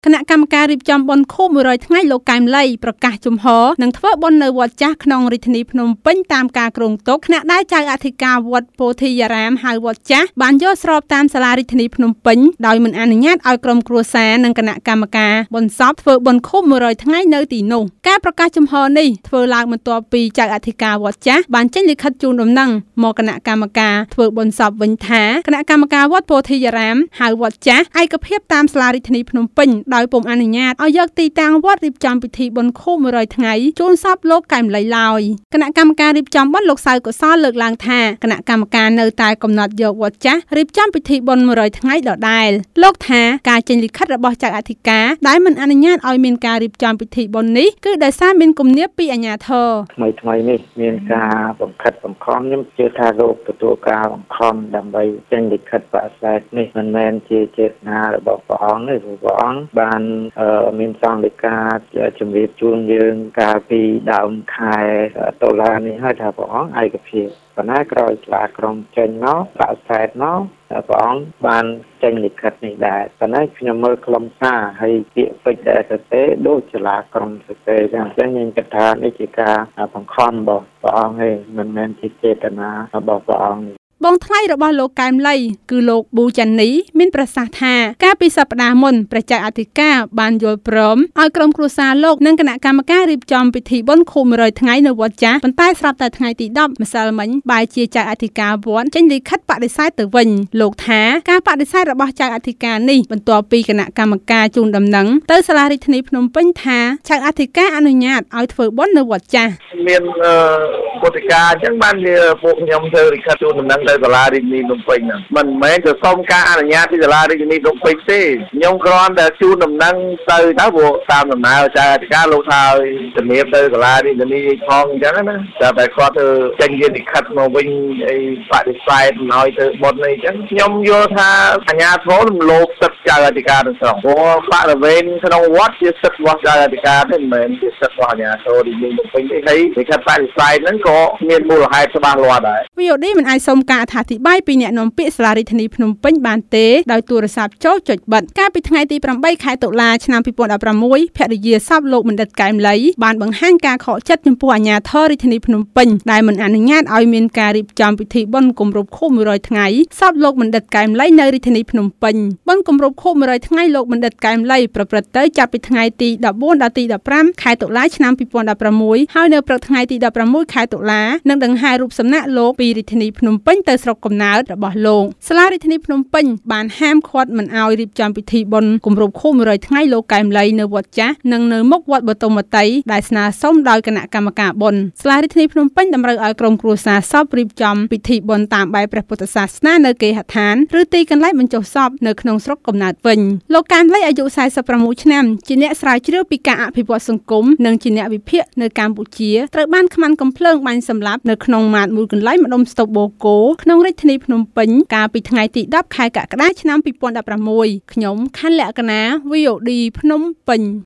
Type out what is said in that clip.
គណៈកម្មការរៀបចំបុណ្យខួប100ថ្ងៃលោកកែមលីប្រកាសជំហរនឹងធ្វើបុណ្យនៅវត្តចាស់ក្នុងរាជធានីភ្នំពេញតាមការគ្រោងទុកគណៈដែលចៅអធិការវត្តពោធិយារាមហៅវត្តចាស់បានយកស្របតាមសាលារាជធានីភ្នំពេញដោយមិនអនុញ្ញាតឲ្យក្រុមគ្រួសារនិងគណៈកម្មការបុណ្យសពធ្វើបុណ្យខួប100ថ្ងៃនៅទីនោះការប្រកាសជំហរនេះធ្វើឡើងបន្ទាប់ពីចៅអធិការវត្តចាស់បានចេញលិខិតជូនដំណឹងមកគណៈកម្មការធ្វើបុណ្យសពវិញថាគណៈកម្មការវត្តពោធិយារាមហៅវត្តចាស់ឯកភាពតាមសាលារាជធានីភ្នំពេញដោយពុំអនុញ្ញាតឲ្យយកទីតាំងវត្តរៀបចំពិធីបុណ្យខួប100ថ្ងៃជូនសពលោកកែមលីឡើយគណៈកម្មការរៀបចំបុណ្យលោកសៅកុសលលើកឡើងថាគណៈកម្មការនៅតែកំណត់យកវត្តចាស់រៀបចំពិធីបុណ្យ100ថ្ងៃដដែលលោកថាការចេញលិខិតរបស់ចៅអធិការដែលមិនអនុញ្ញាតឲ្យមានការរៀបចំពិធីបុណ្យនេះគឺដោយសារមានគំនាបពីអាជ្ញាធរថ្មីនេះមានការបង្ខិតបង្ខំខ្ញុំជឿថាលោកទទួលការបង្ខំដើម្បីចេញលិខិតបដិសេធនេះមិនមែនជាចេតនារបស់ព្រះអង្គទេព្រះអង្គបានមានសង្ឃលេខាជំរាបជូនយើងកាលពីដើមខែតុលានេះហើយថាព្រះអង្គឯកភាពប៉ុន្តែក្រោយឆ្លាក្រុមចេញមកបដិសេធមកព្រះអង្គបានចេញលិខិតនេះដែរប៉ុន្តែខ្ញុំមើលខ្លឹមសារហើយពាក្យពេចន៍ដែលសរសេរដូចឆ្លាក្រុមសរសេរចឹងខ្ញុំគិតថានេះជាការបង្ខំរបស់ព្រះអង្គឯងមិនមែនជាចេតនារបស់ព្រះអង្គបងថ្លៃរបស់លោកកែមលីគឺលោកប៊ូចាន់នីមានប្រសាសន៍ថាកាលពីសប្តាហ៍មុនព្រះចៅអធិការបានយល់ព្រមឲ្យក្រុមគ្រួសារលោកនិងគណៈកម្មការរៀបចំពិធីបុណ្យខួប100ថ្ងៃនៅវត្តចាស់ប៉ុន្តែស្រាប់តែថ្ងៃទី10ម្សិលមិញបែរជាចៅអធិការវត្តចេញលិខិតបដិសេធទៅវិញលោកថាការបដិសេធរបស់ចៅអធិការនេះបន្ទាប់ពីគណៈកម្មការជូនដំណឹងទៅសាលារាជធានីភ្នំពេញថាចៅអធិការអនុញ្ញាតឲ្យធ្វើបុណ្យនៅវត្តចាស់មានពុទ្ធិកាអញ្ចឹងបានជាពួកខ្ញុំធ្វើលិខិតជូនដំណឹងទៅសាលារាជធានីភ្នំពេញហ្នឹងមិនមែនទៅសុំការអនុញ្ញាតពីសាលារាជធានីភ្នំពេញទេខ្ញុំគ្រាន់តែជូនដំណឹងទៅព្រោះតាមដំណើរចៅអធិការលោកថាឲ្យជំរាបទៅសាលារាជធានីផងអញ្ចឹងណាតែគាត់ទៅចេញជាលិខិតមកវិញអីបដិសេធមិនឲ្យទៅបុណ្យអីអញ្ចឹងខ្ញុំយល់ថាអាជ្ញាធររំលោភសិទ្ធិចៅអធិការទាំងស្រុងព្រោះបរិវេណក្នុងវត្តជាសិទ្ធិរបស់ចៅអធិការទេមិនមែនជាសិទ្ធិរបស់អាជ្ញាធររាជធានីភ្នំពេញទេហើយលិខិតបដិសេធហ្នឹងក៏មានមូលហេតុច្បាស់លាស់ដែរ VOD មិនអាចសុំការអធិប្បាយពីអ្នកនាំពាក្យសាលារាជធានីភ្នំពេញបានទេដោយទូរស័ព្ទចូលចុចបិទកាលពីថ្ងៃទី8ខែតុលាឆ្នាំ2016ភរិយាសពលោកបណ្ឌិតកែមលីបានបង្ហាញការខកចិត្តចំពោះអាជ្ញាធររាជធានីភ្នំពេញដែលមិនអនុញ្ញាតឲ្យមានការរៀបចំពិធីបុណ្យគម្រប់ខួប100ថ្ងៃសពលោកបណ្ឌិតកែមលីនៅរាជធានីភ្នំពេញបុណ្យគម្រប់ខួប100ថ្ងៃលោកបណ្ឌិតកែមលីប្រព្រឹត្តទៅចាប់ពីថ្ងៃទី14ដល់ទី15ខែតុលាឆ្នាំ2016ហើយនៅព្រឹកថ្ងៃទី16ខែតុលានឹងដង្ហែរូបសំណាកលោកពីរាជធានីភ្នំពេញទៅស្រុកកំណើតរបស់លោកសាលារាជធានីភ្នំពេញបានហាមឃាត់មិនឲ្យរៀបចំពិធីបុណ្យគម្រប់ខួប100ថ្ងៃលោកកែមលីនៅវត្តចាស់និងនៅមុខវត្តបទុមវតីដែលស្នើសុំដោយគណៈកម្មការបុណ្យសាលារាជធានីភ្នំពេញតម្រូវឲ្យក្រុមគ្រួសារសពរៀបចំពិធីបុណ្យតាមបែបព្រះពុទ្ធសាសនានៅគេហដ្ឋានឬទីកន្លែងបញ្ចុះសពនៅក្នុងស្រុកកំណើតវិញលោកកែមលីអាយុ46ឆ្នាំជាអ្នកស្រាវជ្រាវពីការអភិវឌ្ឍសង្គមនិងជាអ្នកវិភាគនៅកម្ពុជាត្រូវបានខ្មាន់កំភ្លើងបាញ់សម្លាប់នៅក្នុងម៉ាតមួយកន្លែងម្ដុំស្តុបបូកូក្នុងរាជធានីភ្នំពេញកាលពីថ្ងៃទី10ខែកក្កដាឆ្នាំ2016ខ្ញុំខាន់លក្ខណា VOD ភ្នំពេញ